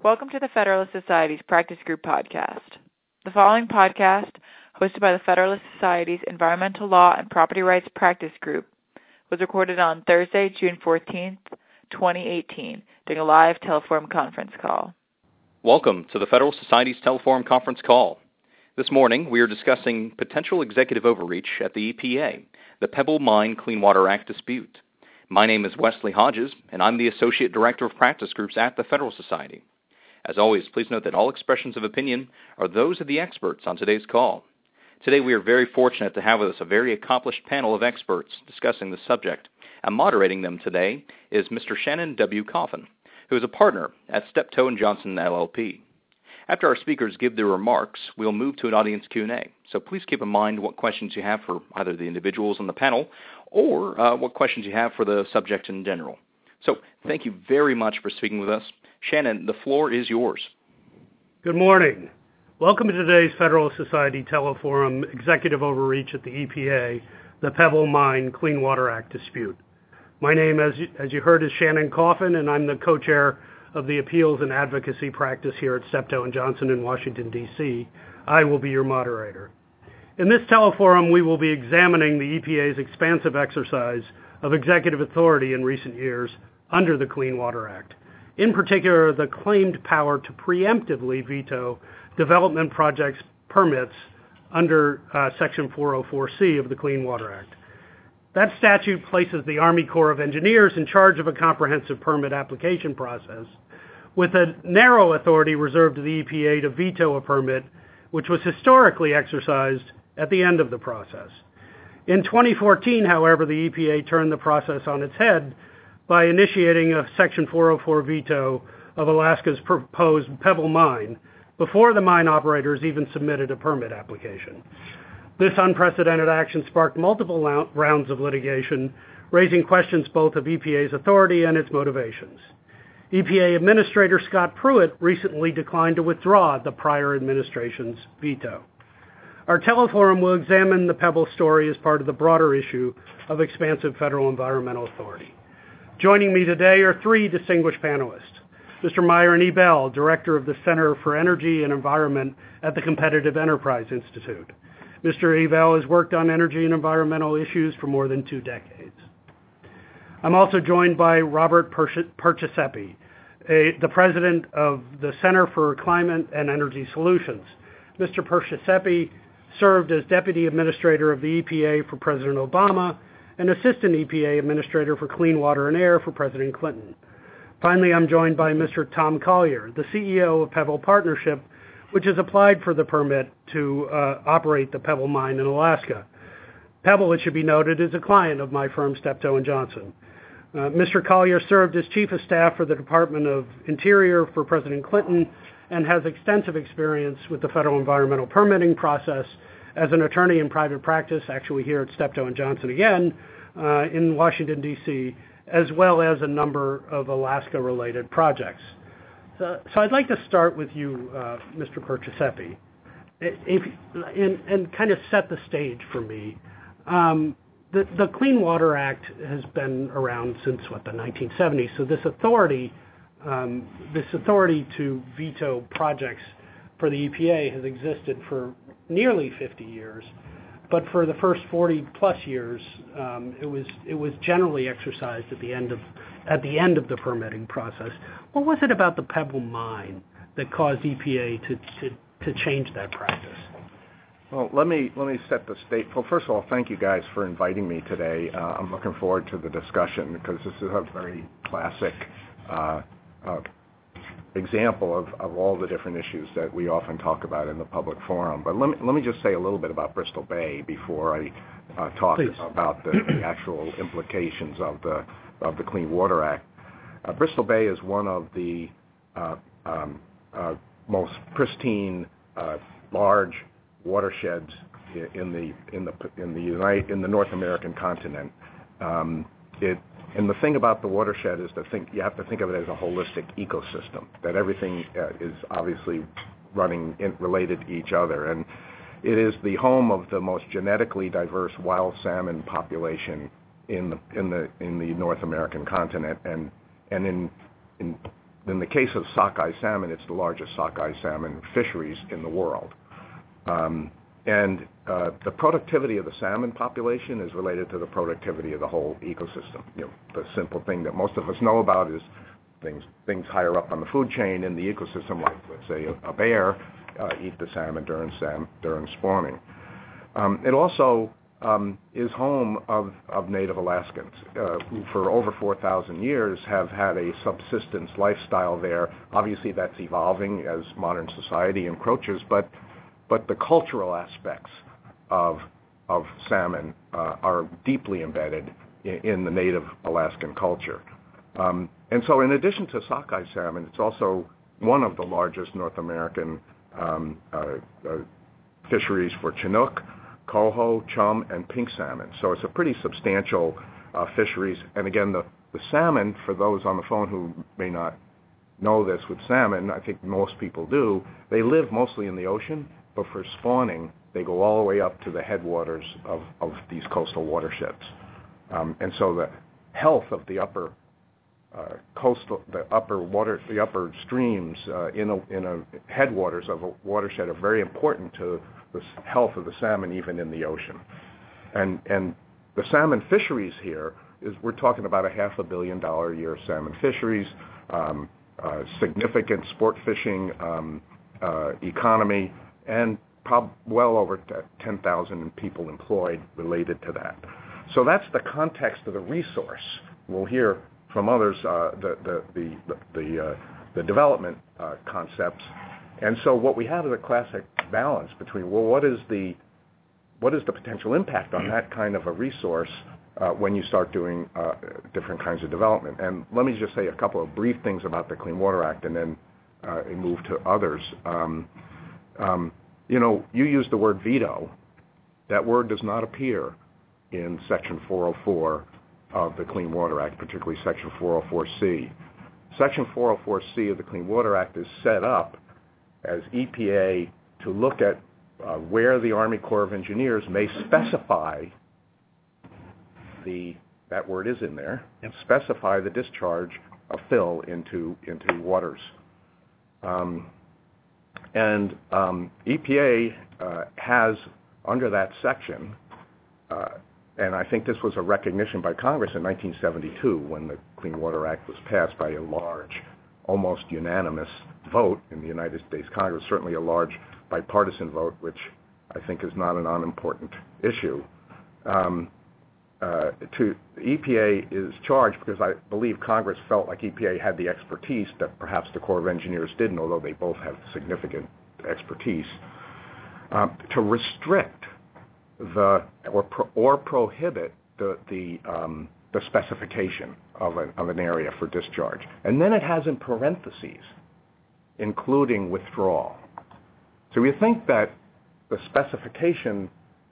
Welcome to the Federalist Society's Practice Group podcast. The following podcast, hosted by the Federalist Society's Environmental Law and Property Rights Practice Group, was recorded on Thursday, June 14th, 2018, during a live Teleforum conference call. Welcome to the Federalist Society's Teleforum conference call. This morning, we are discussing potential executive overreach at the EPA, the Pebble Mine Clean Water Act dispute. My name is Wesley Hodges, and I'm the Associate Director of Practice Groups at the Federalist Society. As always, please note that all expressions of opinion are those of the experts on today's call. Today we are very fortunate to have with us a very accomplished panel of experts discussing the subject, and moderating them today is Mr. Shannon W. Coffin, who is a partner at Steptoe & Johnson LLP. After our speakers give their remarks, we'll move to an audience Q&A, so please keep in mind what questions you have for either the individuals on the panel or what questions you have for the subject in general. So thank you very much for speaking with us. Shannon, the floor is yours. Good morning. Welcome to today's Federalist Society Teleforum Executive Overreach at the EPA, the Pebble Mine Clean Water Act dispute. My name, as you heard, is Shannon Coffin, and I'm the co-chair of the Appeals and Advocacy Practice here at Steptoe & Johnson in Washington, D.C. I will be your moderator. In this Teleforum, we will be examining the EPA's expansive exercise of executive authority in recent years under the Clean Water Act. In particular, the claimed power to preemptively veto development projects permits under Section 404C of the Clean Water Act. That statute places the Army Corps of Engineers in charge of a comprehensive permit application process, with a narrow authority reserved to the EPA to veto a permit, which was historically exercised at the end of the process. In 2014, however, the EPA turned the process on its head by initiating a Section 404 veto of Alaska's proposed Pebble Mine before the mine operators even submitted a permit application. This unprecedented action sparked multiple rounds of litigation, raising questions both of EPA's authority and its motivations. EPA Administrator Scott Pruitt recently declined to withdraw the prior administration's veto. Our Teleforum will examine the Pebble story as part of the broader issue of expansive federal environmental authority. Joining me today are three distinguished panelists. Mr. Myron E. Bell, Director of the Center for Energy and Environment at the Competitive Enterprise Institute. Mr. E. Bell has worked on energy and environmental issues for more than 2 decades. I'm also joined by Robert Perciasepe, the President of the Center for Climate and Energy Solutions. Mr. Perciasepe served as Deputy Administrator of the EPA for President Obama and Assistant EPA Administrator for Clean Water and Air for President Clinton. Finally, I'm joined by Mr. Tom Collier, the CEO of Pebble Partnership, which has applied for the permit to operate the Pebble Mine in Alaska. Pebble, it should be noted, is a client of my firm, Steptoe & Johnson. Mr. Collier served as Chief of Staff for the Department of Interior for President Clinton and has extensive experience with the federal environmental permitting process as an attorney in private practice, actually here at Steptoe & Johnson again, in Washington, D.C., as well as a number of Alaska-related projects. So I'd like to start with you, Mr. Perciasepe, and kind of set the stage for me. The Clean Water Act has been around since, the 1970s, so this authority to veto projects for the EPA has existed for nearly 50 years, but for the first 40-plus years, it was generally exercised at the end of the permitting process. What was it about the Pebble Mine that caused EPA to change that practice? Well, let me set the stage. Well, first of all, thank you guys for inviting me today. I'm looking forward to the discussion because this is a very classic example of all the different issues that we often talk about in the public forum. But let me just say a little bit about Bristol Bay before I talk about the actual implications of the Clean Water Act. Bristol Bay is one of the most pristine, large watersheds in the North American continent. And the thing about the watershed is you have to think of it as a holistic ecosystem, that everything is obviously related to each other. And it is the home of the most genetically diverse wild salmon population in the North American continent, and in in the case of sockeye salmon, it's the largest sockeye salmon fisheries in the world. And the productivity of the salmon population is related to the productivity of the whole ecosystem. The simple thing that most of us know about is things higher up on the food chain in the ecosystem, like, let's say, a bear eat the salmon during spawning. It also is home of Native Alaskans who for over 4,000 years have had a subsistence lifestyle there. Obviously, that's evolving as modern society encroaches, but the cultural aspects of salmon are deeply embedded in the Native Alaskan culture. And so in addition to sockeye salmon, it's also one of the largest North American fisheries for Chinook, coho, chum, and pink salmon. So it's a pretty substantial fisheries. And again, the salmon, for those on the phone who may not know this with salmon, I think most people do, they live mostly in the ocean, but for spawning, they go all the way up to the headwaters of these coastal watersheds. And so the health of the upper the upper streams in a headwaters of a watershed are very important to the health of the salmon, even in the ocean. And the salmon fisheries here we're talking about a $500 million a year salmon fisheries, significant sport fishing economy, and well over 10,000 people employed related to that. So that's the context of the resource. We'll hear from others the development concepts. And so what we have is a classic balance between, well, what is the potential impact on that kind of a resource when you start doing different kinds of development. And let me just say a couple of brief things about the Clean Water Act and then move to others. You used the word veto. That word does not appear in Section 404 of the Clean Water Act, particularly Section 404C. Section 404C of the Clean Water Act is set up as EPA to look at where the Army Corps of Engineers may specify that word is in there, specify the discharge of fill into waters. And EPA has, under that section, and I think this was a recognition by Congress in 1972 when the Clean Water Act was passed by a large, almost unanimous vote in the United States Congress, certainly a large bipartisan vote, which I think is not an unimportant issue. EPA is charged, because I believe Congress felt like EPA had the expertise that perhaps the Corps of Engineers didn't, although they both have significant expertise, to restrict or prohibit the specification of an area for discharge. And then it has in parentheses, including withdrawal. So you think that the specification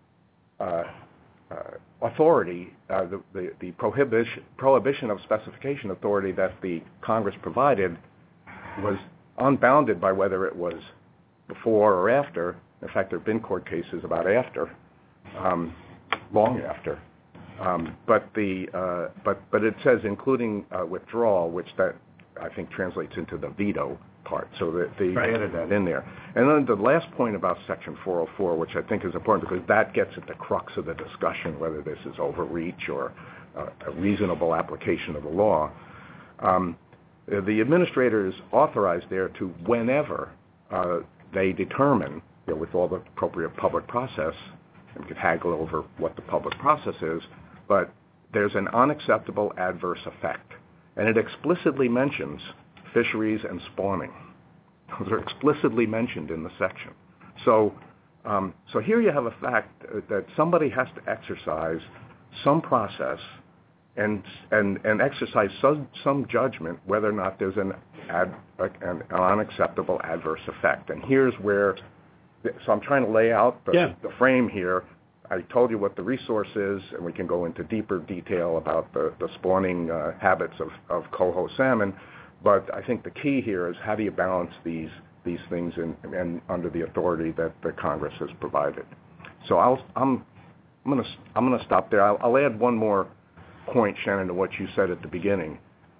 authority, the prohibition of specification authority that the Congress provided was unbounded by whether it was before or after. In fact, there have been court cases about after, long after. But it says including withdrawal, which that I think translates into the veto part. So they added that in there. And then the last point about Section 404, which I think is important because that gets at the crux of the discussion, whether this is overreach or a reasonable application of the law. The administrator is authorized there to, whenever they determine, with all the appropriate public process, and we could haggle over what the public process is, but there's an unacceptable adverse effect. And it explicitly mentions fisheries and spawning. Those are explicitly mentioned in the section. So here you have a fact that somebody has to exercise some process and exercise some judgment whether or not there's an unacceptable adverse effect. And here's where, so I'm trying to lay out the frame here. I told you what the resource is, and we can go into deeper detail about the spawning habits of coho salmon. But I think the key here is how do you balance these things and under the authority that the Congress has provided. So I'm going to stop there. I'll add one more point, Shannon, to what you said at the beginning.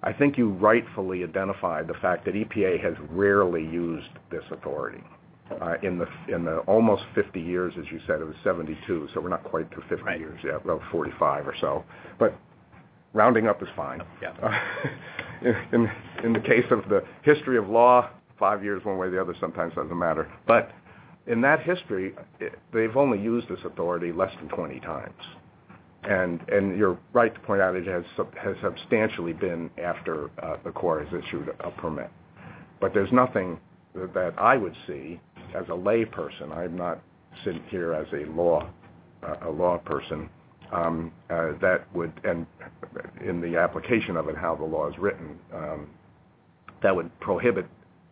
I think you rightfully identified the fact that EPA has rarely used this authority. In the almost 50 years, as you said, it was 72, so we're not quite to 50 years yet, well, 45 or so. But rounding up is fine. Yeah. In the case of the history of law, 5 years one way or the other sometimes doesn't matter. But in that history, they've only used this authority less than 20 times. And you're right to point out it has substantially been after the Corps has issued a permit. But there's nothing that I would see as a lay person. I'm not sitting here as a law person that would, and in the application of it, how the law is written, that would prohibiting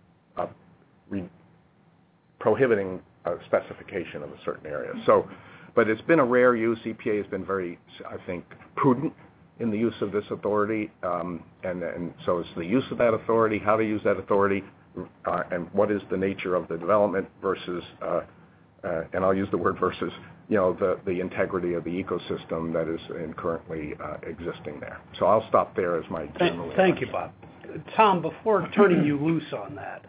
a specification of a certain area. So, but it's been a rare use. EPA has been very, I think, prudent in the use of this authority, and so it's the use of that authority, how to use that authority, and what is the nature of the development versus, and I'll use the word versus, the integrity of the ecosystem that is currently existing there. So I'll stop there as my general. Thank you, Bob. Tom, before turning you loose on that,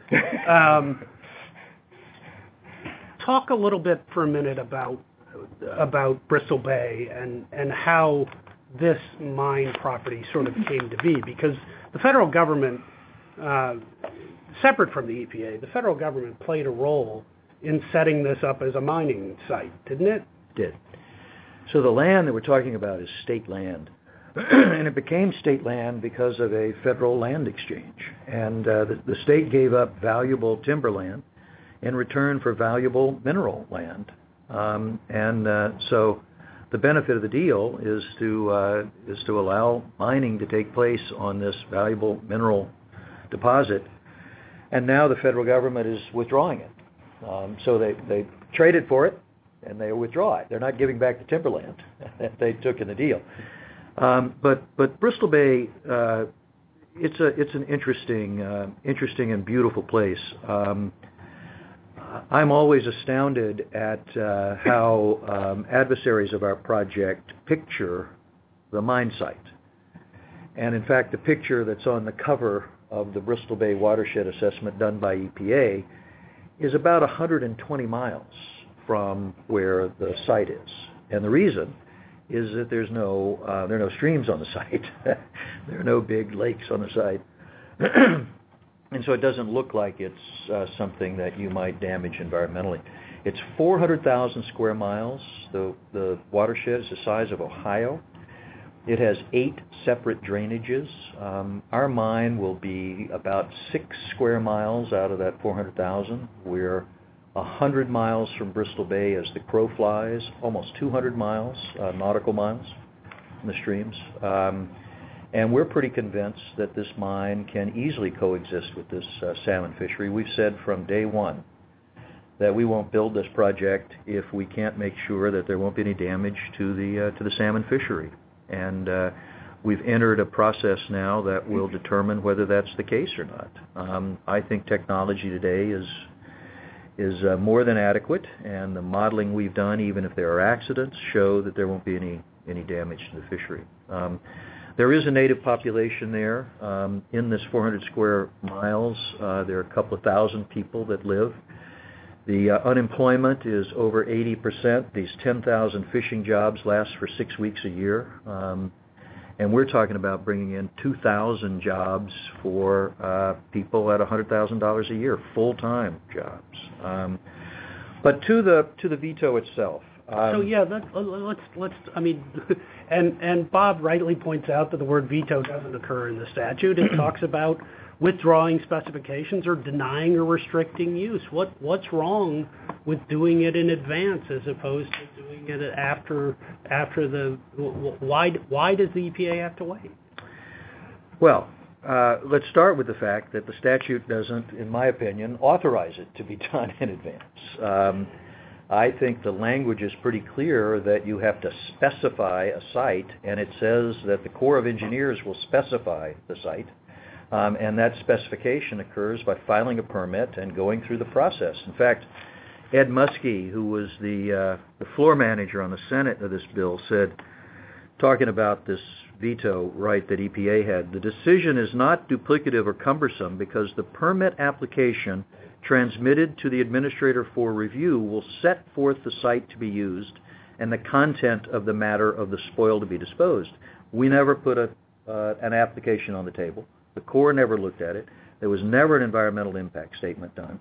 talk a little bit for a minute about Bristol Bay and how this mine property sort of came to be, because the federal government, separate from the EPA, the federal government played a role in setting this up as a mining site, didn't it? Did. So the land that we're talking about is state land. And it became state land because of a federal land exchange. And the state gave up valuable timberland in return for valuable mineral land. So the benefit of the deal is to allow mining to take place on this valuable mineral deposit. And now the federal government is withdrawing it. So they traded for it, and they withdraw it. They're not giving back the timberland that they took in the deal. But Bristol Bay, it's an interesting and beautiful place. I'm always astounded at how adversaries of our project picture the mine site. And in fact, the picture that's on the cover of the Bristol Bay Watershed Assessment done by EPA is about 120 miles from where the site is. And the reason is that there are no streams on the site. There are no big lakes on the site. And so it doesn't look like it's something that you might damage environmentally. It's 400,000 square miles. The watershed is the size of Ohio. It has 8 separate drainages. Our mine will be about 6 square miles out of that 400,000. We're 100 miles from Bristol Bay as the crow flies, almost 200 miles, nautical miles in the streams. And we're pretty convinced that this mine can easily coexist with this salmon fishery. We've said from day one that we won't build this project if we can't make sure that there won't be any damage to the salmon fishery. And we've entered a process now that will determine whether that's the case or not. I think technology today is more than adequate, and the modeling we've done, even if there are accidents, show that there won't be any damage to the fishery. There is a native population there. In this 400 square miles, there are a couple of thousand people that live. The unemployment is over 80%. These 10,000 fishing jobs last for 6 weeks a year. And we're talking about bringing in 2,000 jobs for people at $100,000 a year, full-time jobs. But to the veto itself. Let's. I mean, and Bob rightly points out that the word veto doesn't occur in the statute. It talks about withdrawing specifications or denying or restricting use. What's wrong with doing it in advance as opposed to doing it after the? Why does the EPA have to wait? Well, let's start with the fact that the statute doesn't, in my opinion, authorize it to be done in advance. I think the language is pretty clear that you have to specify a site, and it says that the Corps of Engineers will specify the site, and that specification occurs by filing a permit and going through the process. In fact, Ed Muskie, who was the floor manager on the Senate of this bill, said, talking about this veto right that EPA had. The decision is not duplicative or cumbersome because the permit application transmitted to the administrator for review will set forth the site to be used and the content of the matter of the spoil to be disposed. We never put an application on the table. The Corps never looked at it. There was never an environmental impact statement done.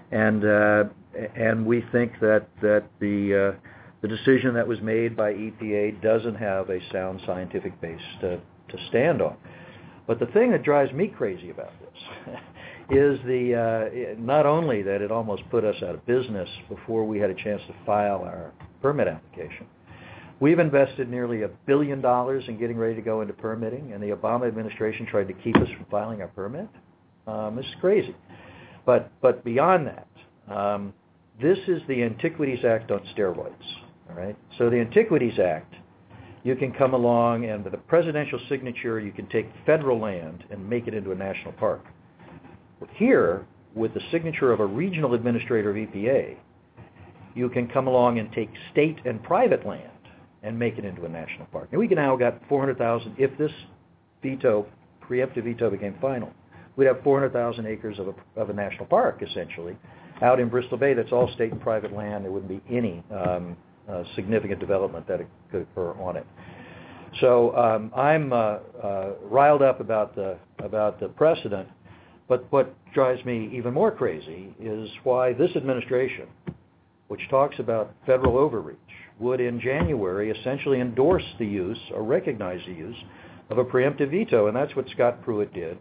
And we think that the decision that was made by EPA doesn't have a sound scientific base to stand on. But the thing that drives me crazy about this is not only that it almost put us out of business before we had a chance to file our permit application. We've invested nearly $1 billion in getting ready to go into permitting, and the Obama administration tried to keep us from filing our permit. This is crazy. But beyond that, this is the Antiquities Act on steroids. All right. So the Antiquities Act, you can come along and with a presidential signature, you can take federal land and make it into a national park. Here, with the signature of a regional administrator of EPA, you can come along and take state and private land and make it into a national park. And we can now got 400,000, if this preemptive veto became final, we'd have 400,000 acres of a national park, essentially, out in Bristol Bay. That's all state and private land. There wouldn't be any significant development that could occur on it. So I'm riled up about the precedent, but what drives me even more crazy is why this administration, which talks about federal overreach, would in January essentially endorse the use or recognize the use of a preemptive veto, and that's what Scott Pruitt did.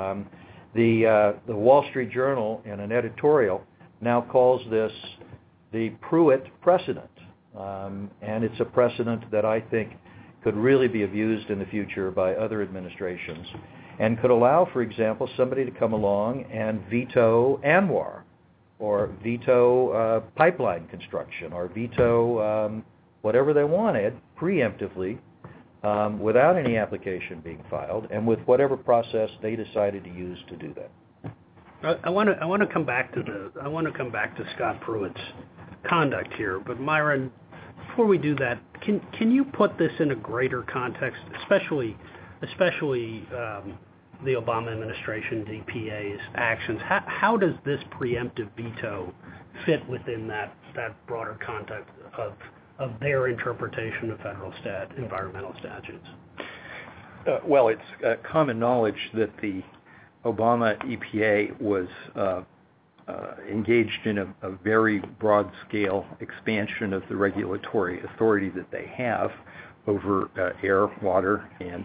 The Wall Street Journal, in an editorial, now calls this the Pruitt precedent, and it's a precedent that I think could really be abused in the future by other administrations and could allow, for example, somebody to come along and veto ANWR or veto pipeline construction or veto whatever they wanted preemptively without any application being filed and with whatever process they decided to use to do that. I want to come back to Scott Pruitt's conduct here, but Myron, before we do that, can you put this in a greater context, especially the Obama administration's EPA's actions? How does this preemptive veto fit within that broader context of their interpretation of federal environmental statutes? Well, it's common knowledge that the Obama EPA was engaged in a very broad-scale expansion of the regulatory authority that they have over air, water, and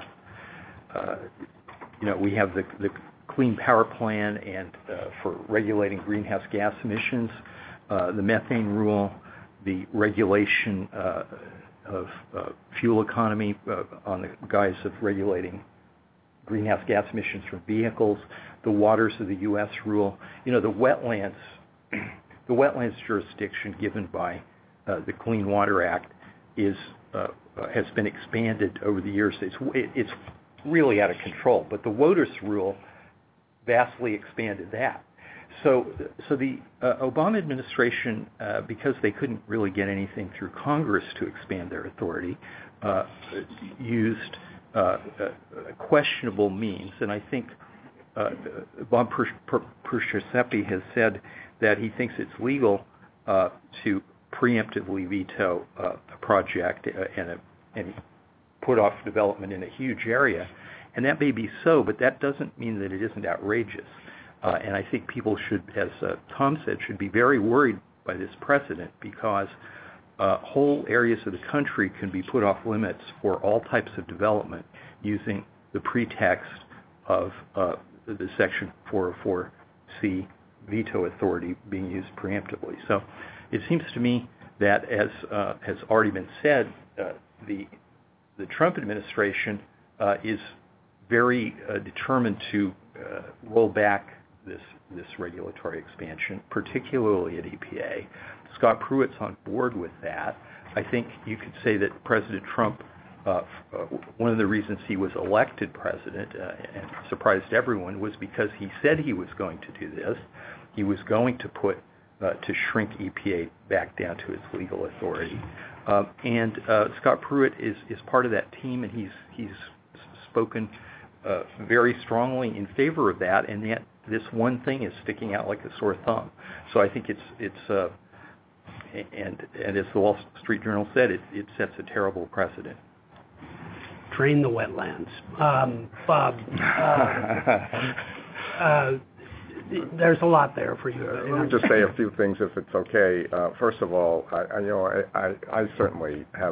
we have the Clean Power Plan and for regulating greenhouse gas emissions, the methane rule, the regulation of fuel economy on the guise of regulating greenhouse gas emissions from vehicles, the waters of the U.S. rule, the wetlands jurisdiction given by the Clean Water Act has been expanded over the years. It's really out of control, but the WOTUS rule vastly expanded that. So the Obama administration, because they couldn't really get anything through Congress to expand their authority, used questionable means, and I think Bob Perciasepe has said that he thinks it's legal to preemptively veto a project and put off development in a huge area, and that may be so, but that doesn't mean that it isn't outrageous. And I think people should, as Tom said, should be very worried by this precedent because whole areas of the country can be put off limits for all types of development using the pretext of the Section 404C veto authority being used preemptively. So it seems to me that, as has already been said, the Trump administration is very determined to roll back this regulatory expansion, particularly at EPA. Scott Pruitt's on board with that. I think you could say that President Trump, one of the reasons he was elected president and surprised everyone was because he said he was going to do this. He was going to shrink EPA back down to its legal authority. And Scott Pruitt is part of that team, and he's spoken very strongly in favor of that, and yet this one thing is sticking out like a sore thumb. So I think it's and as the Wall Street Journal said, it sets a terrible precedent. Drain the wetlands. Bob, there's a lot there for you. Let me just say a few things, if it's okay. First of all, I certainly have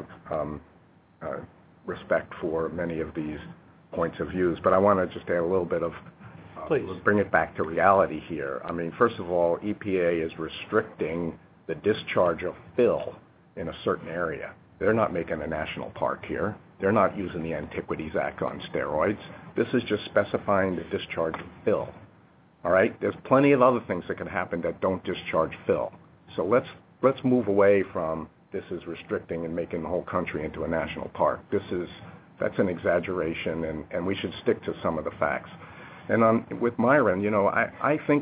respect for many of these points of views, but I want to just add a little bit of bring it back to reality here. I mean, first of all, EPA is restricting the discharge of fill in a certain area. They're not making a national park here. They're not using the Antiquities Act on steroids. This is just specifying the discharge of fill. All right? There's plenty of other things that can happen that don't discharge fill. So let's move away from this is restricting and making the whole country into a national park. That's an exaggeration, and we should stick to some of the facts. And with Myron, I think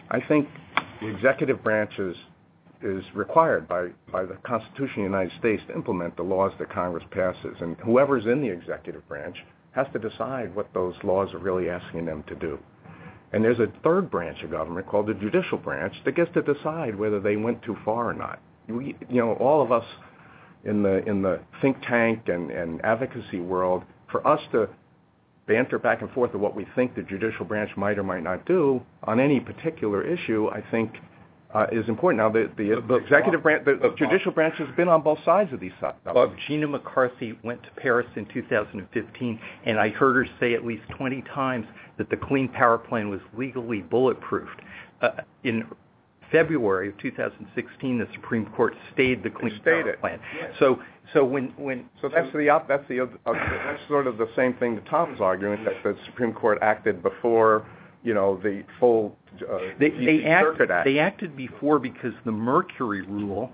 the executive branch is required by the Constitution of the United States to implement the laws that Congress passes, and whoever's in the executive branch has to decide what those laws are really asking them to do. And there's a third branch of government called the judicial branch that gets to decide whether they went too far or not. All of us in the think tank and advocacy world, for us to banter back and forth of what we think the judicial branch might or might not do on any particular issue, I think is important. Now, the executive branch, the judicial branch has been on both sides of these subjects. Gina McCarthy went to Paris in 2015, and I heard her say at least 20 times that the Clean Power Plan was legally bulletproofed. In February of 2016, the Supreme Court stayed the Clean Power Plan. Yes. So that's sort of the same thing that Tom's arguing, that the Supreme Court acted before the full Circuit Act. They acted before because the Mercury Rule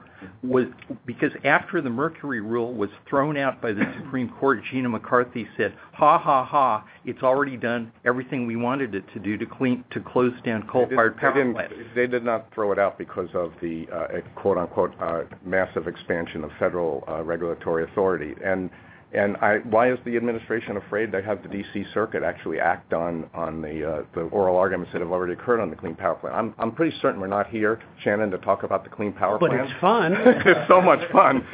after the Mercury Rule was thrown out by the Supreme Court, Gina McCarthy said, "Ha ha ha! It's already done everything we wanted it to do to close down coal-fired power plants." They did not throw it out because of the quote unquote massive expansion of federal regulatory authority. And why is the administration afraid to have the D.C. Circuit actually act on the oral arguments that have already occurred on the Clean Power Plan? I'm pretty certain we're not here, Shannon, to talk about the Clean Power Plan. But it's fun. It's so much fun.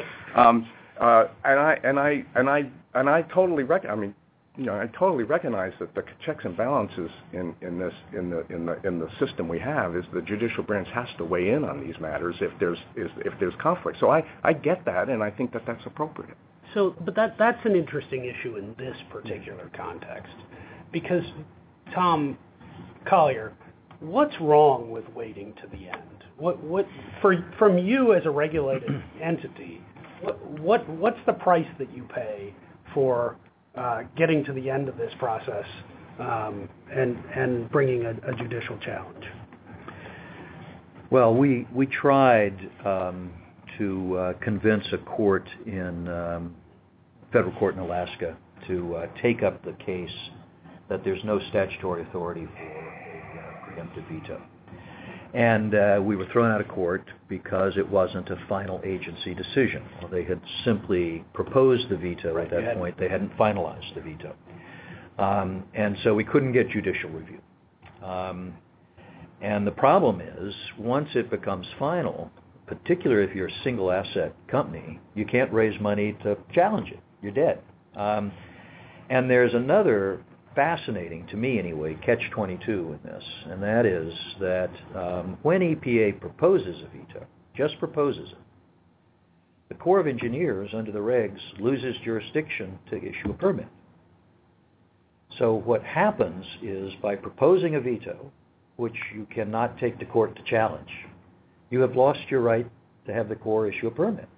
I totally I totally recognize that the checks and balances in the system we have is the judicial branch has to weigh in on these matters if there's conflict. So I get that, and I think that that's appropriate. But that's an interesting issue in this particular context, because Tom Collier, what's wrong with waiting to the end? What from you as a regulated entity, what's the price that you pay for getting to the end of this process and bringing a judicial challenge? Well, we tried to convince a court in federal court in Alaska to take up the case that there's no statutory authority for a preemptive veto. And we were thrown out of court because it wasn't a final agency decision. Well, they had simply proposed the veto at that point. They hadn't finalized the veto. And so we couldn't get judicial review. And the problem is, once it becomes final, particularly if you're a single asset company, you can't raise money to challenge it. You're dead. And there's another fascinating, to me anyway, catch-22 in this, and that is that when EPA proposes a veto, just proposes it, the Corps of Engineers under the regs loses jurisdiction to issue a permit. So what happens is, by proposing a veto, which you cannot take to court to challenge, you have lost your right to have the Corps issue a permit.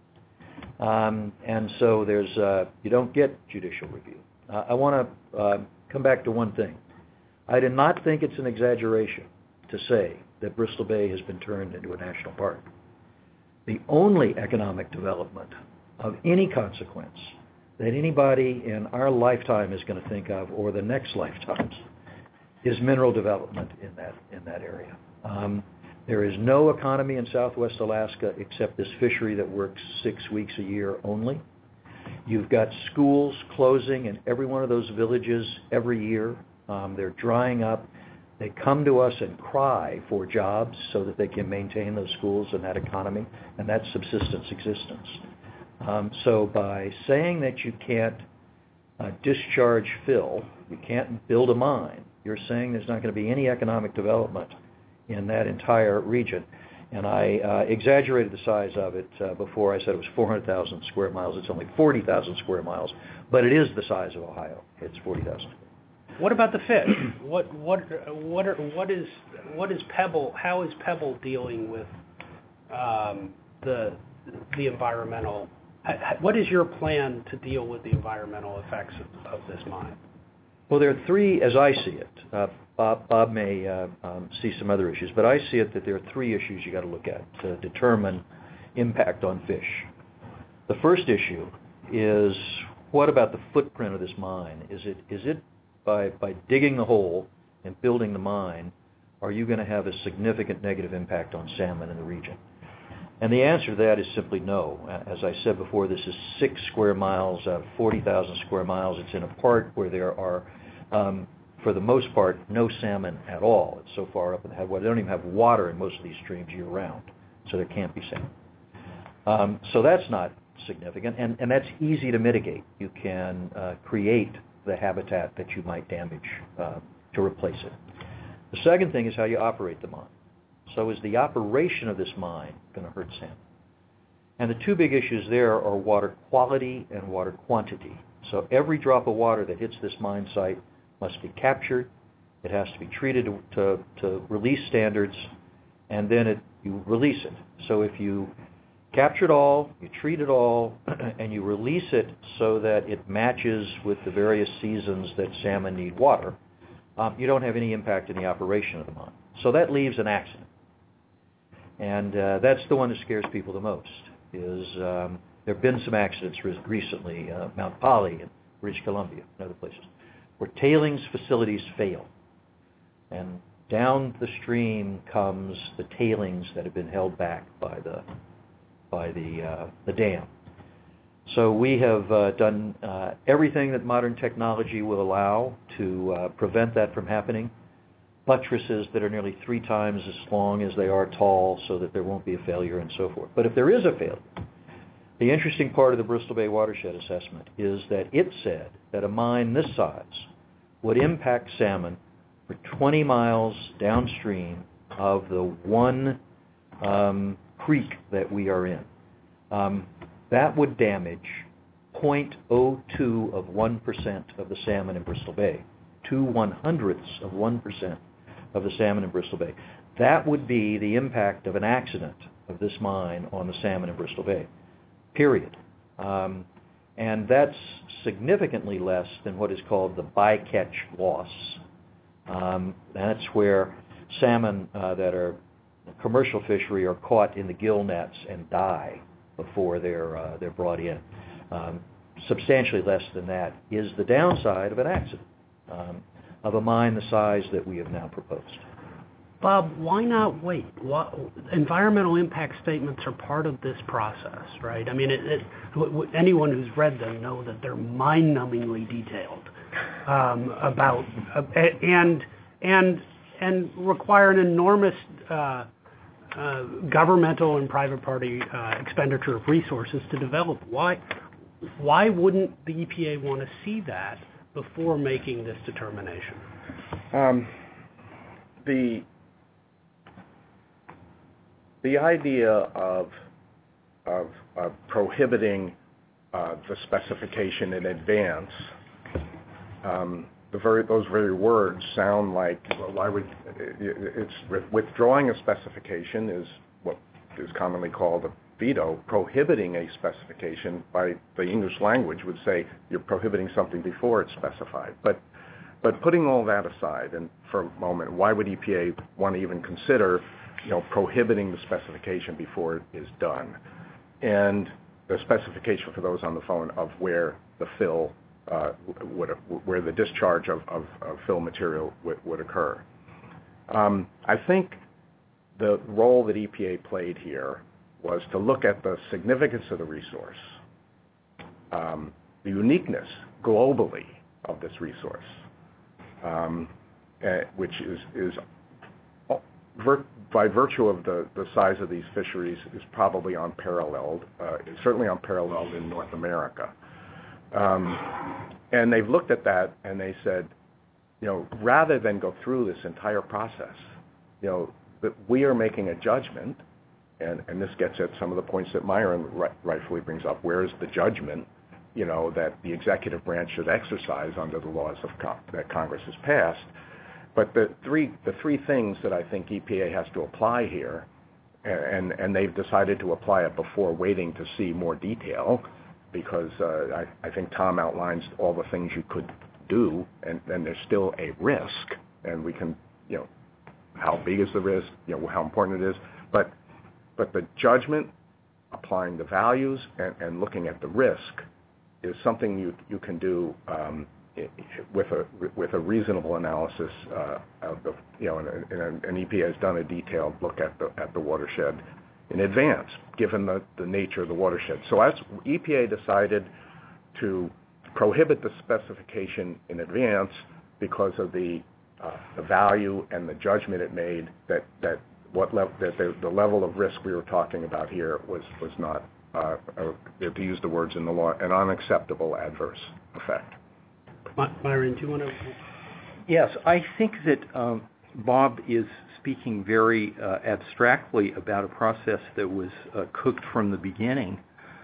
And so you don't get judicial review. I want to come back to one thing. I do not think it's an exaggeration to say that Bristol Bay has been turned into a national park. The only economic development of any consequence that anybody in our lifetime is going to think of, or the next lifetimes, is mineral development in that area. There is no economy in Southwest Alaska except this fishery that works 6 weeks a year only. You've got schools closing in every one of those villages every year. They're drying up. They come to us and cry for jobs so that they can maintain those schools and that economy and that subsistence existence. So by saying that you can't discharge fill, you can't build a mine, you're saying there's not going to be any economic development in that entire region. And I exaggerated the size of it before. I said it was 400,000 square miles. It's only 40,000 square miles, but it is the size of Ohio. It's 40,000. What about the fish? What is Pebble? How is Pebble dealing with the environmental? What is your plan to deal with the environmental effects of this mine? Well, there are three, as I see it. Bob may see some other issues, but I see it that there are three issues you got to look at to determine impact on fish. The first issue is, what about the footprint of this mine? Is it by digging the hole and building the mine, are you going to have a significant negative impact on salmon in the region? And the answer to that is simply no. As I said before, this is 6 square miles out of 40,000 square miles. It's in a part where there are, for the most part, no salmon at all. It's so far up in the headwater. They don't even have water in most of these streams year-round, so there can't be salmon. So that's not significant, and that's easy to mitigate. You can create the habitat that you might damage to replace it. The second thing is how you operate the mine. So is the operation of this mine going to hurt salmon? And the two big issues there are water quality and water quantity. So every drop of water that hits this mine site must be captured. It has to be treated to release standards, and then you release it. So if you capture it all, you treat it all, and you release it so that it matches with the various seasons that salmon need water, you don't have any impact in the operation of the mine. So that leaves an accident. And that's the one that scares people the most, is there have been some accidents recently, Mount Polly in British Columbia and other places, where tailings facilities fail. And down the stream comes the tailings that have been held back by the dam. So we have done everything that modern technology will allow to prevent that from happening. Buttresses that are nearly 3 times as long as they are tall so that there won't be a failure and so forth. But if there is a failure, the interesting part of the Bristol Bay watershed assessment is that it said that a mine this size would impact salmon for 20 miles downstream of the one creek that we are in. That would damage 0.02 of 1% of the salmon in Bristol Bay, 0.02 of 1% of the salmon in Bristol Bay. That would be the impact of an accident of this mine on the salmon in Bristol Bay, period. And that's significantly less than what is called the bycatch loss. That's where salmon that are commercial fishery are caught in the gill nets and die before they're brought in. Substantially less than that is the downside of an accident of a mine the size that we have now proposed. Bob, why not wait? Environmental impact statements are part of this process, right? I mean, anyone who's read them know that they're mind-numbingly detailed about and require an enormous governmental and private party expenditure of resources to develop. Why wouldn't the EPA want to see that before making this determination? The idea of prohibiting the specification in advance, those very words sound like, well, why would withdrawing a specification is what is commonly called a veto. Prohibiting a specification by the English language would say you're prohibiting something before it's specified. But putting all that aside, and for a moment, why would EPA want to even consider, prohibiting the specification before it is done? And the specification, for those on the phone, of where the fill where the discharge of fill material would occur. I think the role that EPA played here was to look at the significance of the resource, the uniqueness globally of this resource, which is by virtue of the size of these fisheries, is probably unparalleled, certainly unparalleled in North America. And they've looked at that and they said, rather than go through this entire process, that we are making a judgment, and this gets at some of the points that Myron rightfully brings up. Where is the judgment, that the executive branch should exercise under the laws that Congress has passed? But the three things that I think EPA has to apply here, and they've decided to apply it before waiting to see more detail, because I think Tom outlines all the things you could do, and there's still a risk, and we can, how big is the risk, how important it is, but the judgment, applying the values, and looking at the risk is something you can do with a reasonable analysis of the, and EPA has done a detailed look at the watershed in advance, given the nature of the watershed. So as EPA decided to prohibit the specification in advance because of the value and the judgment it made that the level of risk we were talking about here was not, to use the words in the law, an unacceptable adverse effect. Myron, do you want to? Yes, I think that Bob is speaking very abstractly about a process that was cooked from the beginning.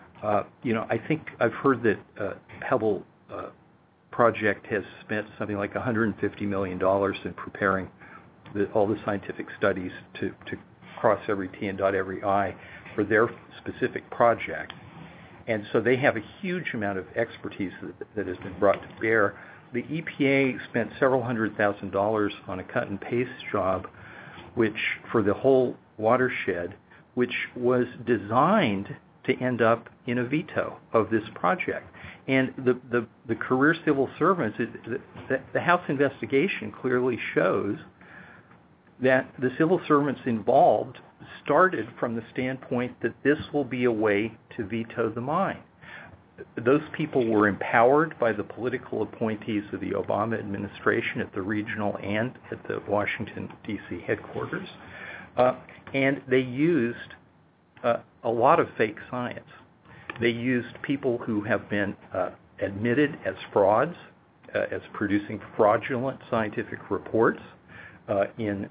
I think I've heard that Pebble project has spent something like $150 million in preparing all the scientific studies to cross every T and dot every I for their specific project. And so they have a huge amount of expertise that has been brought to bear. The EPA spent several $100,000 on a cut and paste job, which for the whole watershed, which was designed to end up in a veto of this project. And the career civil servants, the House investigation clearly shows that the civil servants involved started from the standpoint that this will be a way to veto the mine. Those people were empowered by the political appointees of the Obama administration at the regional and at the Washington, D.C. headquarters. And they used a lot of fake science. They used people who have been admitted as frauds, as producing fraudulent scientific reports in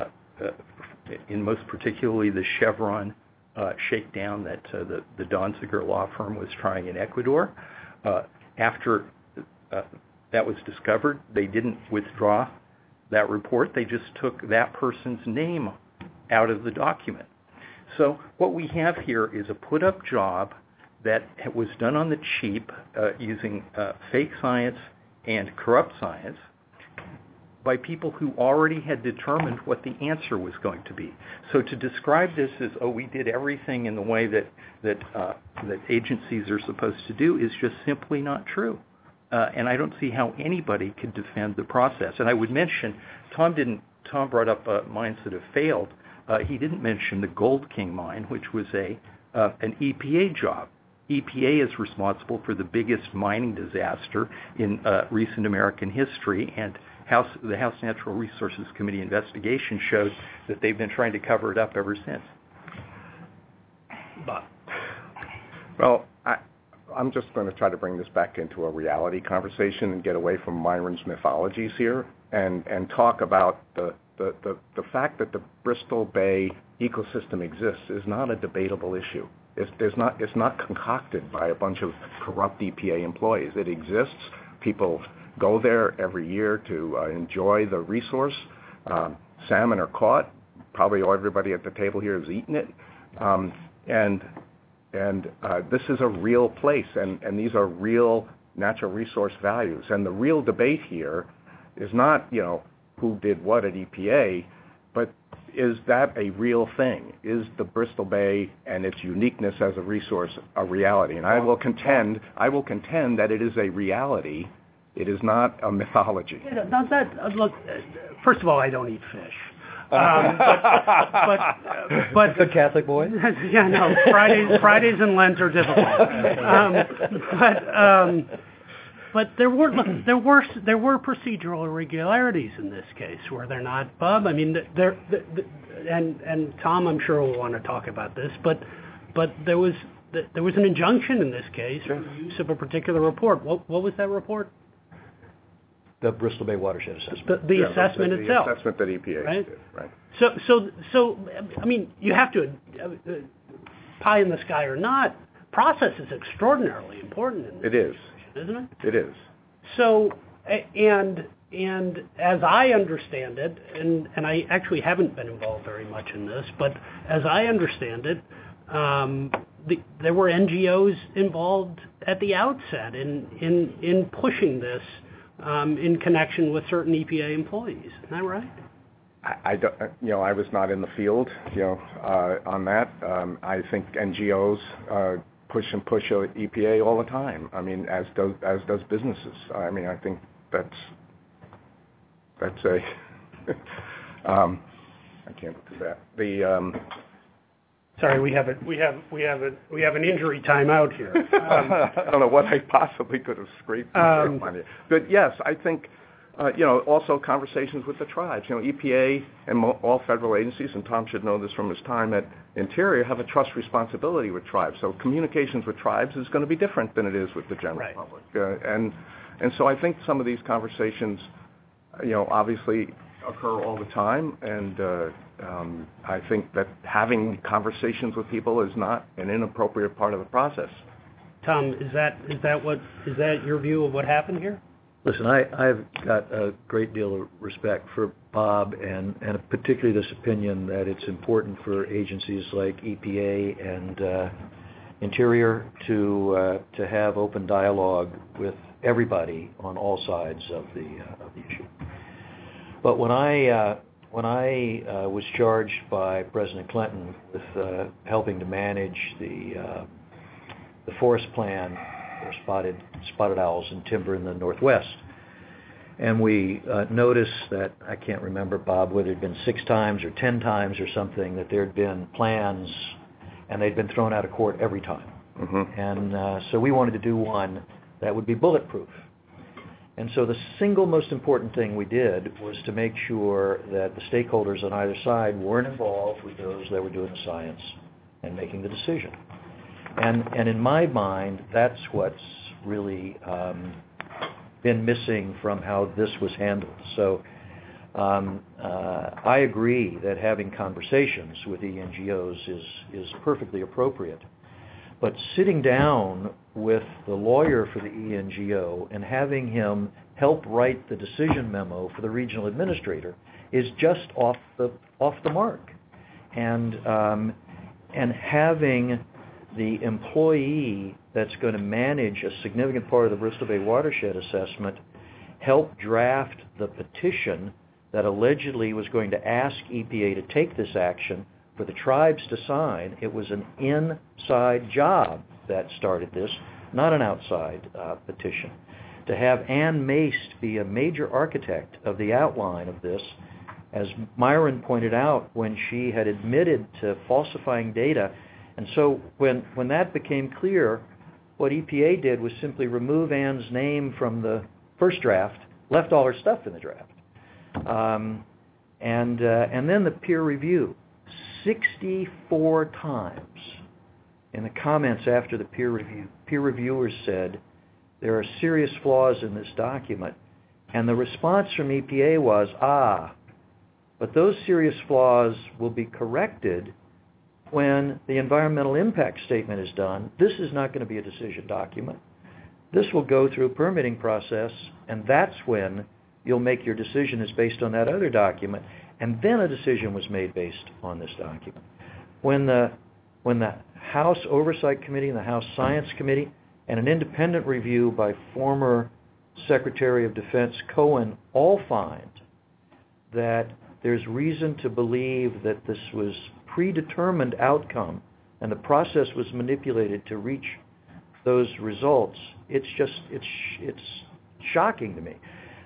most particularly the Chevron shakedown that the Donziger law firm was trying in Ecuador. After that was discovered, they didn't withdraw that report. They just took that person's name out of the document. So what we have here is a put-up job that was done on the cheap using fake science and corrupt science by people who already had determined what the answer was going to be. So to describe this as, we did everything in the way that agencies are supposed to do is just simply not true. And I don't see how anybody could defend the process. And I would mention, Tom brought up mines that have failed. He didn't mention the Gold King mine, which was an EPA job. EPA is responsible for the biggest mining disaster in recent American history, and the House Natural Resources Committee investigation showed that they've been trying to cover it up ever since. Well, I'm just going to try to bring this back into a reality conversation and get away from Myron's mythologies here and talk about the fact that the Bristol Bay ecosystem exists is not a debatable issue. It's not concocted by a bunch of corrupt EPA employees. It exists. People go there every year to enjoy the resource. Salmon are caught. Probably everybody at the table here has eaten it. And this is a real place, and these are real natural resource values. And the real debate here is not, who did what at EPA, but is that a real thing? Is the Bristol Bay and its uniqueness as a resource a reality? And I will contend that it is a reality. It is not a mythology. Look, first of all, I don't eat fish. But good Catholic boy. Yeah, no. Fridays and Lent are difficult. But there were procedural irregularities in this case, were there not, Bob? I mean, and Tom, I'm sure will want to talk about this, but there was an injunction in this case for the use of a particular report. What was that report? The Bristol Bay Watershed Assessment. The assessment itself. The assessment that EPA right? did, right. So, I mean, you have to, pie in the sky or not, process is extraordinarily important in this situation, isn't it? It is. So, and as I understand it, and I actually haven't been involved very much in this, but as I understand it, there were NGOs involved at the outset in pushing this in connection with certain EPA employees. Isn't that right? I don't, I was not in the field, on that. I think NGOs push EPA all the time. I mean, as does businesses. I mean, I think that's a I can't do that. Sorry, we have an injury timeout here. I don't know what I possibly could have scraped. But yes, I think also conversations with the tribes. EPA and all federal agencies, and Tom should know this from his time at Interior, have a trust responsibility with tribes. So communications with tribes is going to be different than it is with the general public. And so I think some of these conversations, obviously occur all the time, and I think that having conversations with people is not an inappropriate part of the process. Tom, is that your view of what happened here? Listen, I've got a great deal of respect for Bob and particularly this opinion that it's important for agencies like EPA and Interior to have open dialogue with everybody on all sides of the issue. But when I was charged by President Clinton with helping to manage the forest plan for spotted owls and timber in the Northwest, and we noticed that, I can't remember, Bob, whether it had been 6 times or 10 times or something, that there had been plans and they'd been thrown out of court every time. Mm-hmm. And so we wanted to do one that would be bulletproof. And so the single most important thing we did was to make sure that the stakeholders on either side weren't involved with those that were doing the science and making the decision. And in my mind, that's what's really been missing from how this was handled. So I agree that having conversations with the NGOs is perfectly appropriate. But sitting down with the lawyer for the ENGO and having him help write the decision memo for the regional administrator is just off the mark. And having the employee that's going to manage a significant part of the Bristol Bay Watershed Assessment help draft the petition that allegedly was going to ask EPA to take this action for the tribes to sign. It was an inside job that started this, not an outside petition. To have Ann Maist be a major architect of the outline of this, as Myron pointed out, when she had admitted to falsifying data. And so when that became clear, what EPA did was simply remove Ann's name from the first draft, left all her stuff in the draft. And then the peer review. 64 times in the comments after the peer review, peer reviewers said there are serious flaws in this document. And the response from EPA was, but those serious flaws will be corrected when the environmental impact statement is done. This is not going to be a decision document. This will go through a permitting process, and that's when you'll make your decision is based on that other document. And then a decision was made based on this document. When the House Oversight Committee and the House Science Committee and an independent review by former Secretary of Defense Cohen all find that there's reason to believe that this was predetermined outcome and the process was manipulated to reach those results, it's shocking to me.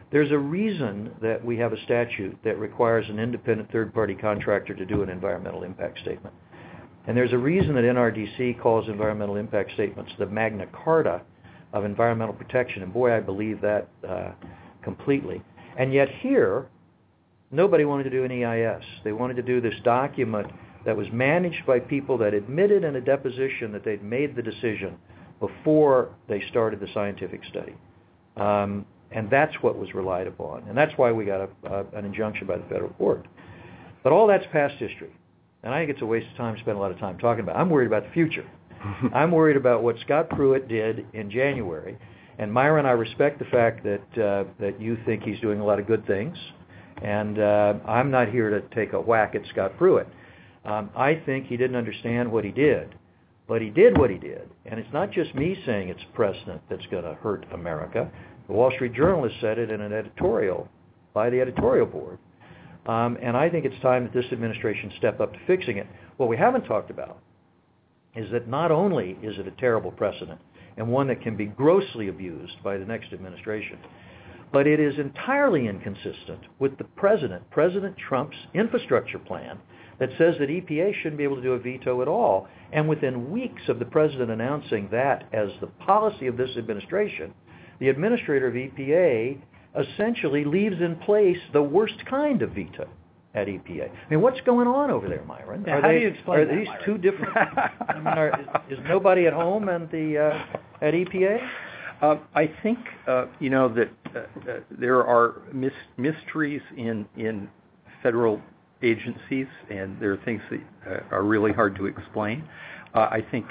There's a reason that we have a statute that requires an independent third-party contractor to do an environmental impact statement. And there's a reason that NRDC calls environmental impact statements the Magna Carta of environmental protection. And boy, I believe that completely. And yet here, nobody wanted to do an EIS. They wanted to do this document that was managed by people that admitted in a deposition that they'd made the decision before they started the scientific study. And that's what was relied upon. And that's why we got an injunction by the federal court. But all that's past history. And I think it's a waste of time to spend a lot of time talking about it. I'm worried about the future. I'm worried about what Scott Pruitt did in January. And Myron, I respect the fact that you think he's doing a lot of good things. And I'm not here to take a whack at Scott Pruitt. I think he didn't understand what he did. But he did what he did. And it's not just me saying it's precedent that's going to hurt America. The Wall Street Journal has said it in an editorial by the editorial board. And I think it's time that this administration step up to fixing it. What we haven't talked about is that not only is it a terrible precedent and one that can be grossly abused by the next administration, but it is entirely inconsistent with the President Trump's infrastructure plan that says that EPA shouldn't be able to do a veto at all. And within weeks of the president announcing that as the policy of this administration, the administrator of EPA essentially leaves in place the worst kind of veto at EPA. I mean, what's going on over there, Myron? Yeah, how do you explain that, Are these Myron? two different? Is nobody at home at EPA? I think that there are mysteries in federal agencies, and there are things that are really hard to explain. I think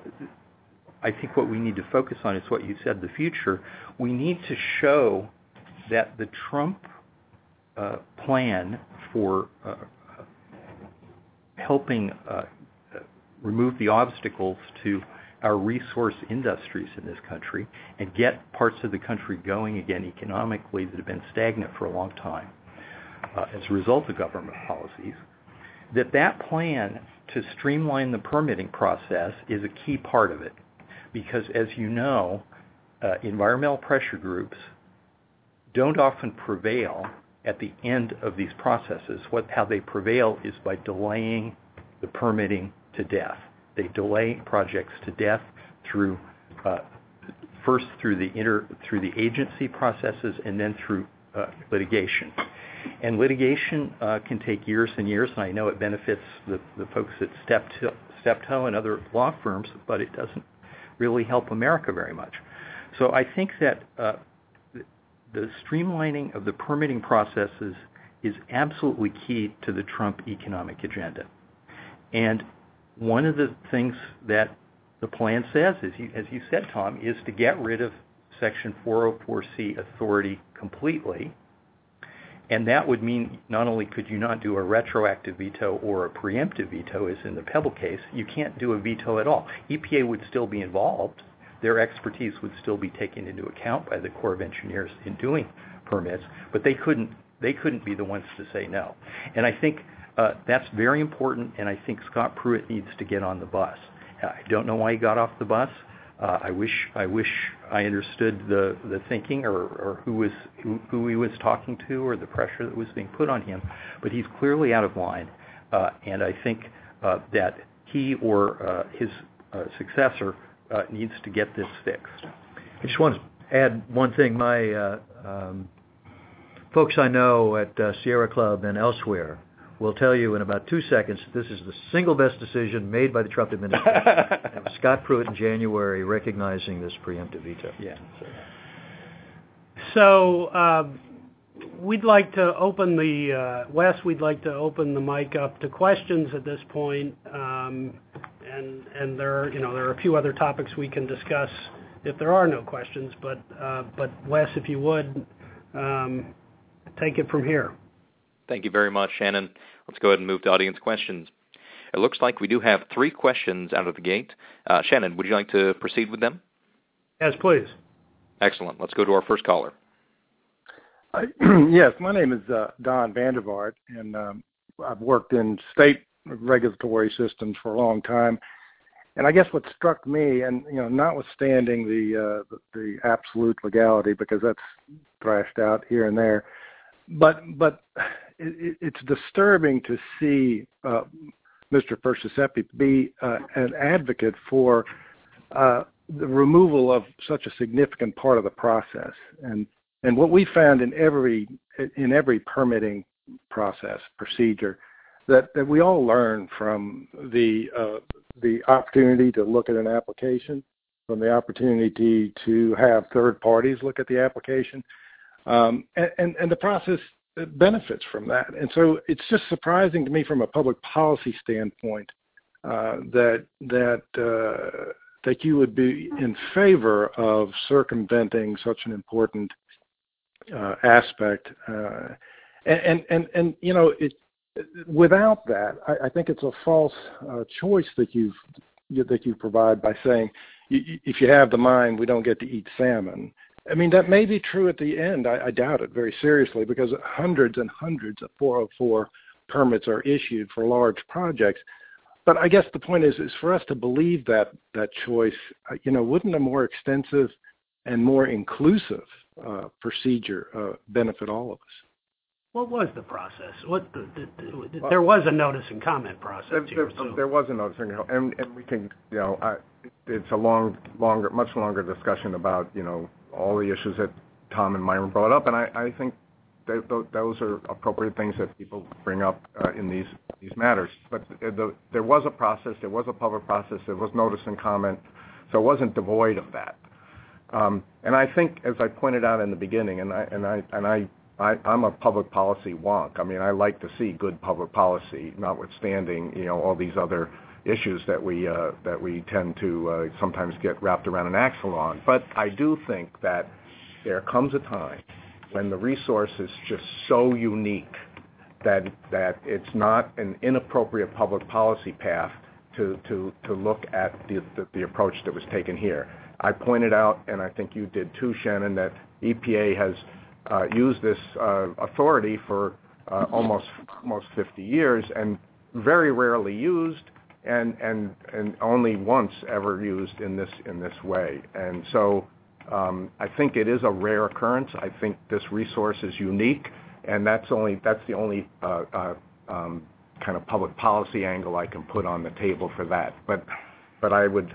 what we need to focus on is what you said, the future. We need to show that the Trump plan for helping remove the obstacles to our resource industries in this country and get parts of the country going again economically that have been stagnant for a long time as a result of government policies, that plan to streamline the permitting process is a key part of it. Because as you know, environmental pressure groups don't often prevail at the end of these processes. How they prevail is by delaying the permitting to death. They delay projects to death through first through the agency processes and then through litigation. And litigation can take years and years, and I know it benefits the folks at Steptoe and other law firms, but it doesn't really help America very much. So I think that the streamlining of the permitting processes is absolutely key to the Trump economic agenda. And one of the things that the plan says, as you said, Tom, is to get rid of Section 404C authority completely. And that would mean not only could you not do a retroactive veto or a preemptive veto, as in the Pebble case, you can't do a veto at all. EPA would still be involved. Their expertise would still be taken into account by the Corps of Engineers in doing permits, but they couldn't be the ones to say no. And I think that's very important, and I think Scott Pruitt needs to get on the bus. I don't know why he got off the bus. I wish I understood the thinking or who he was talking to or the pressure that was being put on him, but he's clearly out of line, and I think that he or his successor needs to get this fixed. I just want to add one thing. My folks I know at Sierra Club and elsewhere will tell you in about 2 seconds this is the single best decision made by the Trump administration. It was Scott Pruitt in January recognizing this preemptive veto. Yeah. So we'd like to open Wes, we'd like to open the mic up to questions at this point. And there are a few other topics we can discuss if there are no questions. But Wes, if you would, take it from here. Thank you very much, Shannon. Let's go ahead and move to audience questions. It looks like we do have 3 questions out of the gate. Shannon, would you like to proceed with them? Yes, please. Excellent. Let's go to our first caller. Yes, my name is Don Vandervaart, and I've worked in state regulatory systems for a long time. And I guess what struck me, and notwithstanding the absolute legality, because that's thrashed out here and there, but it's disturbing to see Mr. Persicепpi be an advocate for the removal of such a significant part of the process. And what we found in every permitting procedure, that we all learn from the opportunity to look at an application, from the opportunity to have third parties look at the application, and the process benefits from that. And so it's just surprising to me from a public policy standpoint that you would be in favor of circumventing such an important aspect. Without that, I think it's a false choice that you provide by saying, if you have the mine, we don't get to eat salmon. I mean, that may be true at the end. I doubt it very seriously, because hundreds and hundreds of 404 permits are issued for large projects. But I guess the point is for us to believe that choice, wouldn't a more extensive and more inclusive procedure benefit all of us? What was the process? There was a notice and comment process here. There was a notice and comment, and we can, it's a much longer discussion about, all the issues that Tom and Myron brought up, and I think those are appropriate things that people bring up in these matters. But there was a process, there was a public process, there was notice and comment, so it wasn't devoid of that. And I think, as I pointed out in the beginning, I'm a public policy wonk. I mean, I like to see good public policy, notwithstanding, all these other issues that we tend to sometimes get wrapped around an axle on. But I do think that there comes a time when the resource is just so unique that it's not an inappropriate public policy path to look at the approach that was taken here. I pointed out, and I think you did too, Shannon, that EPA has used this authority for almost 50 years, and very rarely used, and only once ever used in this way. And so I think it is a rare occurrence. I think this resource is unique, and that's the only kind of public policy angle I can put on the table for that. But I would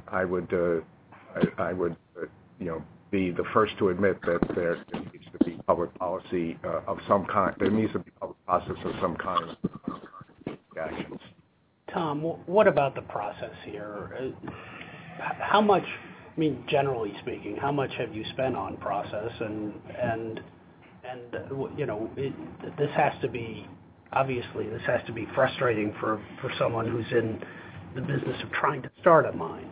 be the first to admit that there needs to be public policy of some kind. There needs to be public process of some kind of actions. Tom, what about the process here? How much, generally speaking, how much have you spent on process? And this has to be, obviously, this has to be frustrating for someone who's in the business of trying to start a mine.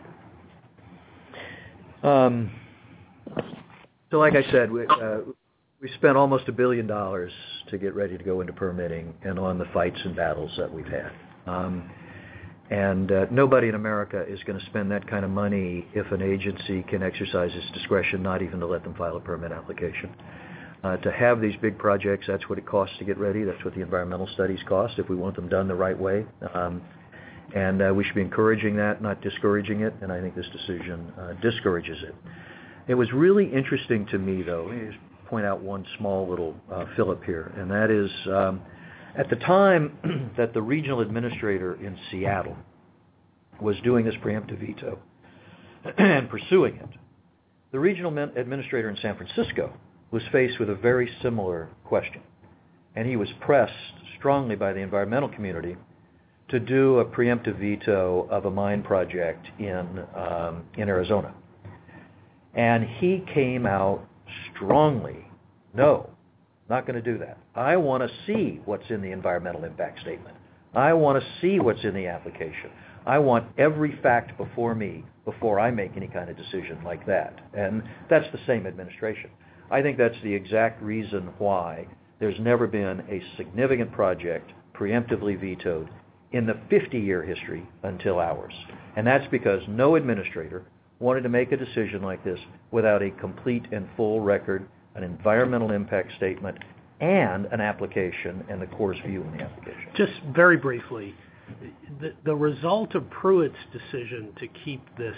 So like I said, we spent almost $1 billion to get ready to go into permitting and on the fights and battles that we've had. And nobody in America is going to spend that kind of money if an agency can exercise its discretion not even to let them file a permit application. To have these big projects, that's what it costs to get ready. That's what the environmental studies cost if we want them done the right way. And we should be encouraging that, not discouraging it, and I think this decision discourages it. It was really interesting to me, though, let me just point out one small little fillip here, and that is at the time that the regional administrator in Seattle was doing this preemptive veto and pursuing it, the regional administrator in San Francisco was faced with a very similar question, and he was pressed strongly by the environmental community to do a preemptive veto of a mine project in Arizona. And he came out strongly, no, not going to do that. I want to see what's in the environmental impact statement. I want to see what's in the application. I want every fact before me before I make any kind of decision like that. And that's the same administration. I think that's the exact reason why there's never been a significant project preemptively vetoed in the 50-year history until ours. And that's because no administrator wanted to make a decision like this without a complete and full record, an environmental impact statement, and an application and the Corps' view in the application. Just very briefly, the result of Pruitt's decision to keep this,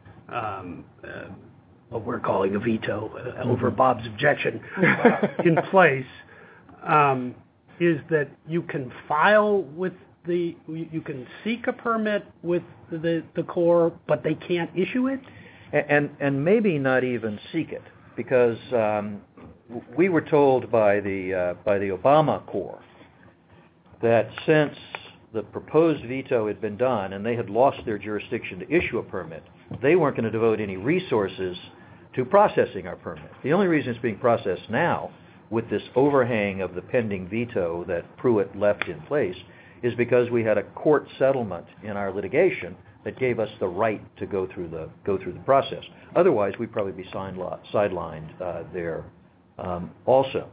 what we're calling a veto over Bob's objection, in place, is that you can file with you can seek a permit with the Corps, but they can't issue it? And maybe not even seek it, because we were told by the Obama Corps that since the proposed veto had been done and they had lost their jurisdiction to issue a permit, they weren't going to devote any resources to processing our permit. The only reason it's being processed now, with this overhang of the pending veto that Pruitt left in place, is because we had a court settlement in our litigation that gave us the right to go through the process. Otherwise, we'd probably be sidelined there also.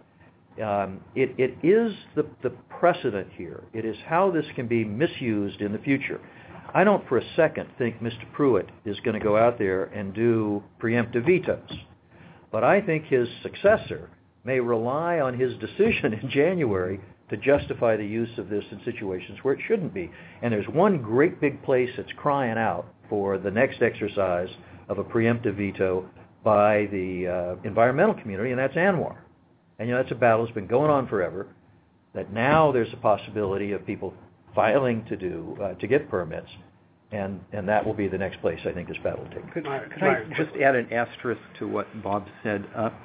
It is the precedent here. It is how this can be misused in the future. I don't for a second think Mr. Pruitt is going to go out there and do preemptive vetoes. But I think his successor may rely on his decision in January to justify the use of this in situations where it shouldn't be. And there's one great big place that's crying out for the next exercise of a preemptive veto by the environmental community, and that's ANWR. And that's a battle that's been going on forever, that now there's a possibility of people filing to get permits, and that will be the next place I think this battle will take. Could I just add an asterisk to what Bob said?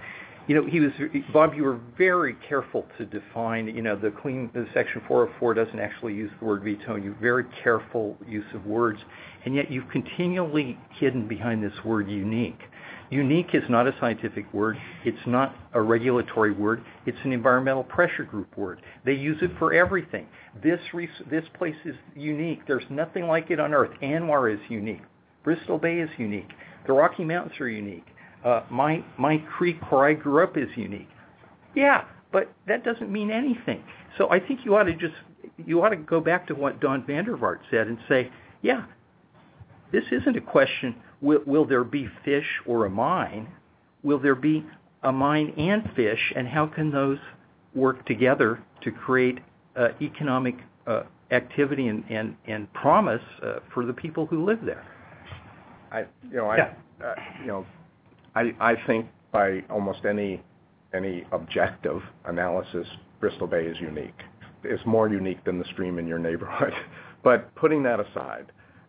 Bob, you were very careful to define, the Section 404 doesn't actually use the word veto, and you very careful use of words, and yet you've continually hidden behind this word unique. Unique is not a scientific word. It's not a regulatory word. It's an environmental pressure group word. They use it for everything. This place is unique. There's nothing like it on Earth. ANWR is unique. Bristol Bay is unique. The Rocky Mountains are unique. My creek where I grew up is unique. Yeah, but that doesn't mean anything. So I think you ought to go back to what Don Vandervaart said and say, yeah, this isn't a question, will there be fish or a mine? Will there be a mine and fish, and how can those work together to create economic activity and promise for the people who live there? I think by almost any objective analysis, Bristol Bay is unique. It's more unique than the stream in your neighborhood. But putting that aside,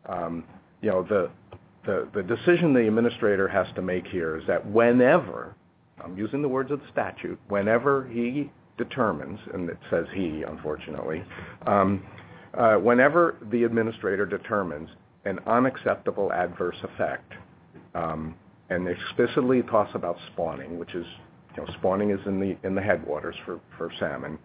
the decision the administrator has to make here is that whenever, I'm using the words of the statute, whenever he determines, and it says he, unfortunately, whenever the administrator determines an unacceptable adverse effect, and explicitly talks about spawning, which is, spawning is in the headwaters for salmon.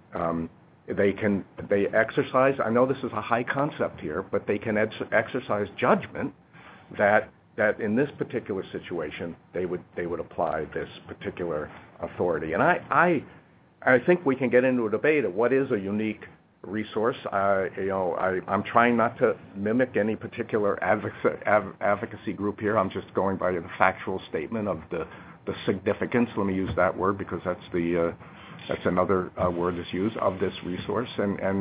They exercise, I know this is a high concept here, but they can exercise judgment that in this particular situation they would apply this particular authority. And I think we can get into a debate of what is a unique resource. I'm trying not to mimic any particular advocacy group here. I'm just going by the factual statement of the significance. Let me use that word because that's another word that's used of this resource, and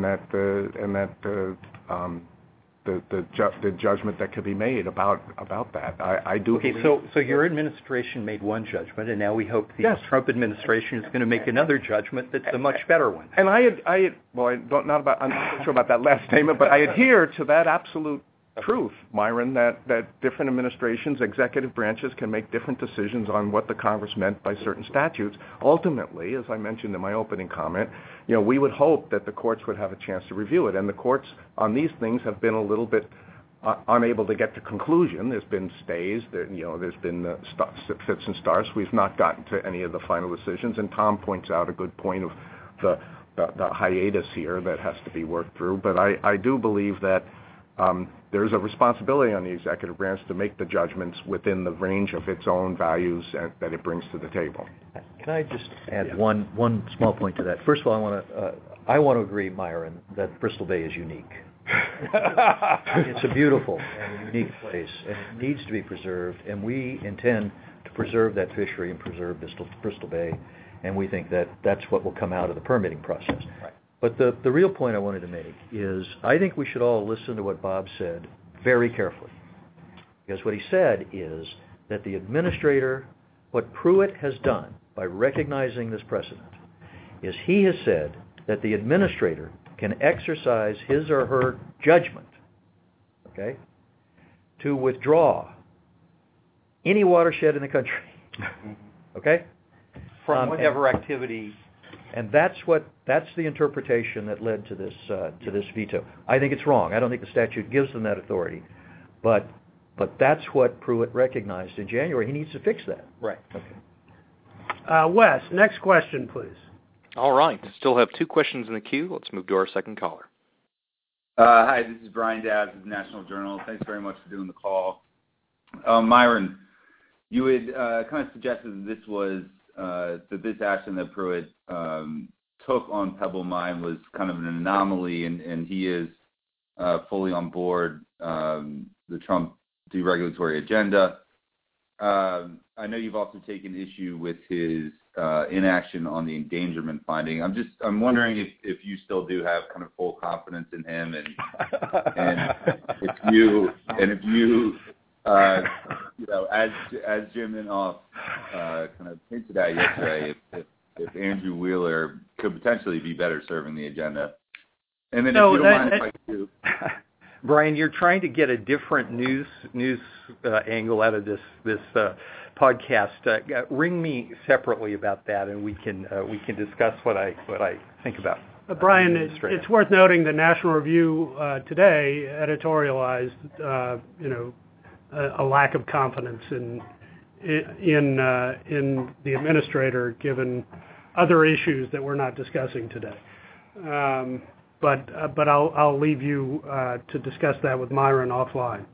the judgment that could be made about that. I do. Okay, so your administration made one judgment, and now we hope the Trump administration is going to make another judgment that's a much better one. And I'm not sure about that last statement, but I adhere to that absolute truth, Myron, that different administrations, executive branches can make different decisions on what the Congress meant by certain statutes. Ultimately, as I mentioned in my opening comment, we would hope that the courts would have a chance to review it. And the courts on these things have been a little bit unable to get to conclusion. There's been stays, there's been fits and starts. We've not gotten to any of the final decisions. And Tom points out a good point of the hiatus here that has to be worked through. But I do believe that there's a responsibility on the executive branch to make the judgments within the range of its own values that it brings to the table. Can I just add one small point to that? First of all, I want to agree, Myron, that Bristol Bay is unique. It's a beautiful and unique place, and it needs to be preserved, and we intend to preserve that fishery and preserve Bristol Bay, and we think that that's what will come out of the permitting process. Right. But the real point I wanted to make is I think we should all listen to what Bob said very carefully. Because what he said is that the administrator, what Pruitt has done by recognizing this precedent, is he has said that the administrator can exercise his or her judgment, okay, to withdraw any watershed in the country, okay? From whatever activity. And that's the interpretation that led to this veto. I think it's wrong. I don't think the statute gives them that authority, but that's what Pruitt recognized in January. He needs to fix that. Right. Okay. Wes, next question, please. All right. Still have 2 questions in the queue. Let's move to our second caller. Hi, this is Brian Dabbs of the National Journal. Thanks very much for doing the call. Myron, you had kind of suggested that this was that this action that Pruitt took on Pebble Mine was kind of an anomaly, and he is fully on board the Trump deregulatory agenda. I know you've also taken issue with his inaction on the endangerment finding. I'm wondering if you still do have kind of full confidence in him, and if you as Jim Inhofe kind of hinted at yesterday, if Andrew Wheeler could potentially be better serving the agenda. And then if you don't mind if I do. Brian, you're trying to get a different news angle out of this podcast. Ring me sepatorially about that, and we can discuss what I think about. Brian, it's worth noting the National Review today editorialized, a lack of confidence in the administrator, given other issues that we're not discussing today. But I'll leave you to discuss that with Myron offline.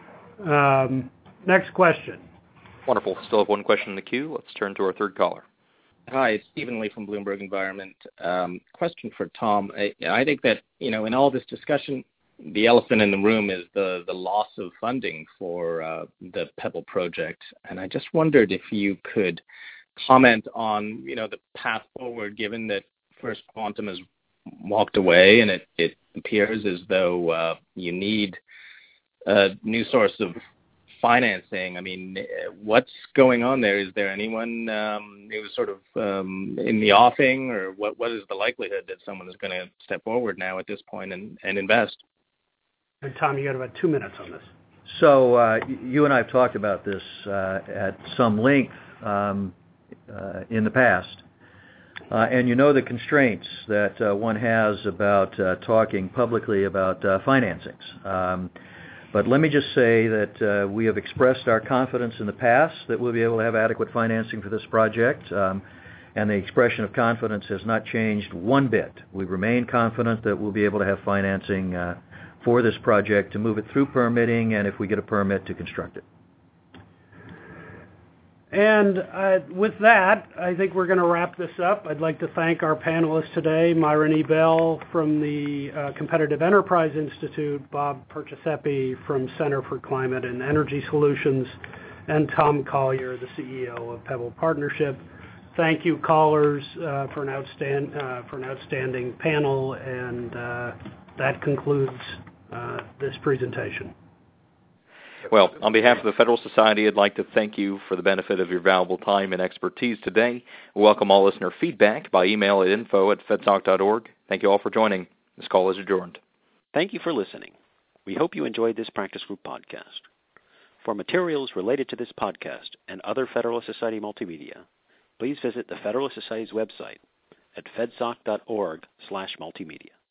Next question. Wonderful. Still have 1 question in the queue. Let's turn to our third caller. Hi, it's Stephen Lee from Bloomberg Environment. Question for Tom. I think that, in all this discussion, the elephant in the room is the loss of funding for the Pebble project. And I just wondered if you could comment on, the path forward, given that First Quantum has walked away, and it appears as though you need a new source of financing. I mean, what's going on there? Is there anyone who's sort of in the offing, or what is the likelihood that someone is going to step forward now at this point and invest? And Tom, you got about 2 minutes on this. So you and I have talked about this at some length in the past. And the constraints that one has about talking publicly about financings. But let me just say that we have expressed our confidence in the past that we'll be able to have adequate financing for this project. And the expression of confidence has not changed one bit. We remain confident that we'll be able to have financing for this project to move it through permitting, and if we get a permit, to construct it. And with that, I think we're going to wrap this up. I'd like to thank our panelists today, Myron E. Bell from the Competitive Enterprise Institute, Bob Perciasepe from Center for Climate and Energy Solutions, and Tom Collier, the CEO of Pebble Partnership. Thank you, callers, for an outstanding panel, and that concludes this presentation. Well, on behalf of the Federal Society, I'd like to thank you for the benefit of your valuable time and expertise today. We welcome all listener feedback by email at info@fedsoc.org. Thank you all for joining. This call is adjourned. Thank you for listening. We hope you enjoyed this practice group podcast. For materials related to this podcast and other Federalist Society multimedia, please visit the Federalist Society's website at fedsoc.org/multimedia.